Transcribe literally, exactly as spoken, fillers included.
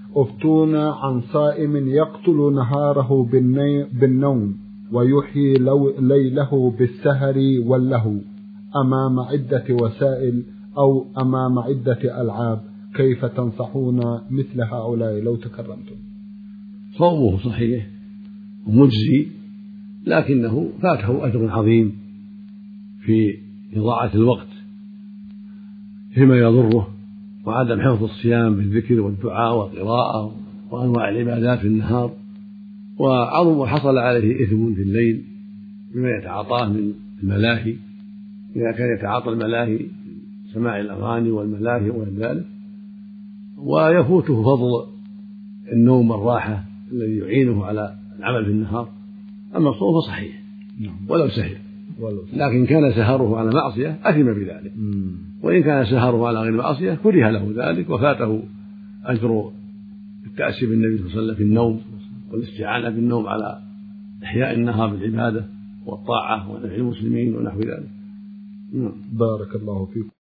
أفتونا عن صائم يقتل نهاره بالنوم ويحيي ليله بالسهر واللهو أمام عدة وسائل أو أمام عدة ألعاب، كيف تنصحون مثل هؤلاء لو تكرمتم؟ صومه صحيح ومجزي، لكنه فاته أجر عظيم في إضاعة الوقت فيما يضره وعدم حفظ الصيام بالذكر والدعاء والقراءة وأنواع العبادات في النهار، وعظم وحصل عليه إثم في الليل بما يتعاطاه من الملاهي، إذا كان يتعاطى الملاهي سماع الأغاني والملاهي وغير ذلك، ويفوته فضل النوم والراحة الذي يعينه على العمل في النهار. أما الصوم فصحيح ولو سهر، لكن كان سهره على معصية أثم بذلك، وإن كان سهره على غير معصية كره له ذلك وفاته أجر التأسي بالنبي صلى الله عليه وسلم في النوم والاستعانة بالنوم على إحياء النهار بالعبادة والطاعة ونفع المسلمين ونحو ذلك. بارك الله فيكم.